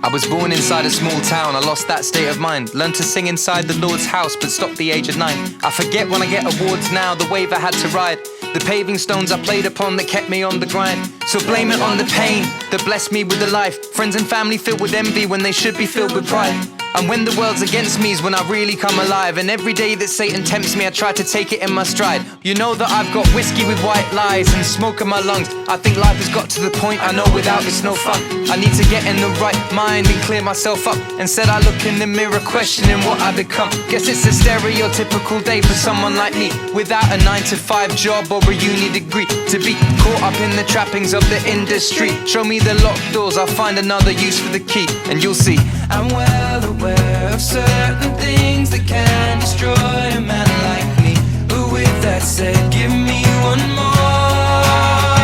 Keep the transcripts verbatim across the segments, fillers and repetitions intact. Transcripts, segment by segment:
I was born inside a small town, I lost that state of mind. Learned to sing inside the Lord's house, but stopped the age of nine. I forget when I get awards now, the wave I had to ride, the paving stones I played upon that kept me on the grind. So blame it on the pain that blessed me with the life. Friends and family filled with envy when they should be filled with pride. And when the world's against me is when I really come alive. And every day that Satan tempts me, I try to take it in my stride. You know that I've got whiskey with white lies and smoke in my lungs. I think life has got to the point I know without it's no fun. I need to get in the right mind and clear myself up. Instead I look in the mirror questioning what I become. Guess it's a stereotypical day for someone like me, without a nine to five job or a uni degree, to be caught up in the trappings of the industry. Show me the locked doors, I'll find another use for the key, and you'll see I'm well aware of certain things that can destroy a man like me. But with that said, give me one more.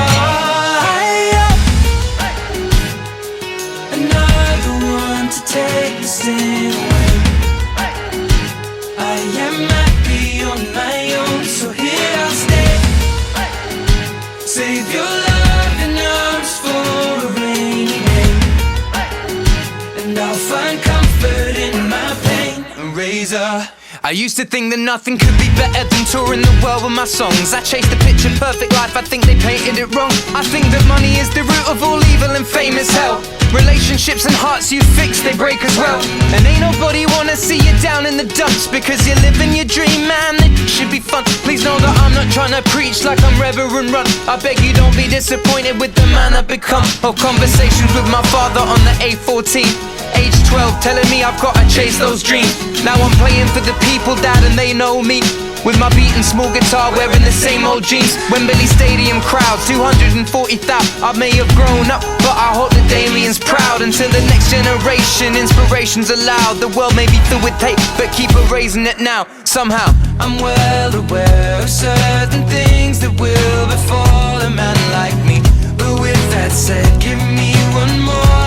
Another one to take the sting away. I am happy on my own, so here I'll stay. Save your love and arms for a rainy day, and I'll find comfort in my pain. A razor. I used to think that nothing could be better than touring the world with my songs. I chased a picture perfect life, I think they painted it wrong. I think that money is the root of all evil and fame is hell. Relationships and hearts you fix, they break as well. And ain't nobody wanna see you down in the dumps, because you're living your dream, man, it should be fun. Please know that I'm not trying to preach like I'm Reverend Run. I beg you don't be disappointed with the man I've become. Or conversations with my father on the A fourteen, age twelve, telling me I've gotta chase those dreams. Now I'm playing for the people, dad, and they know me, with my beat and small guitar, wearing the same old jeans. Wembley Stadium crowd, two hundred forty thousand. I may have grown up, but I hope that Damien's proud. Until the next generation, inspiration's allowed. The world may be filled with hate, but keep erasing it now, somehow. I'm well aware of certain things that will befall a man like me. But with that said, give me one more.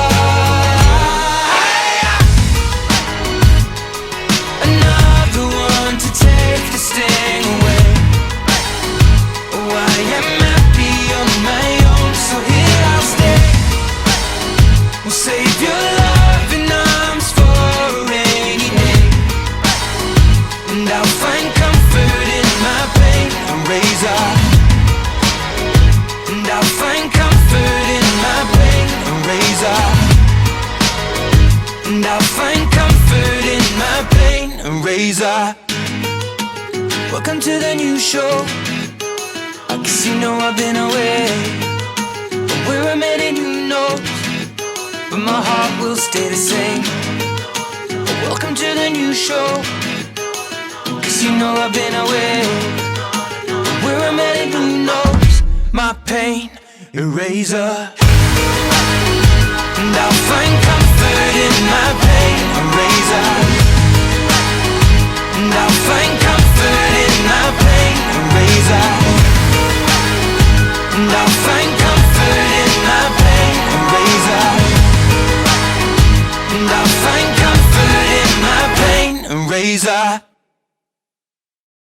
Another one to take the sting away. Oh, I am happy on my own, so here I'll stay. We'll save your love in arms for a rainy day, and I'll find comfort in my pain. A razor. And I'll find comfort in my pain. A razor. And I'll find comfort in my pain. A razor. Welcome to the new show. I guess you know I've been away, but where I'm headed who knows, but my heart will stay the same. Welcome to the new show. Cause you know I've been away, but where I'm headed who knows. My pain eraser. And I'll find comfort in my pain eraser. And I'll find comfort in my pain eraser.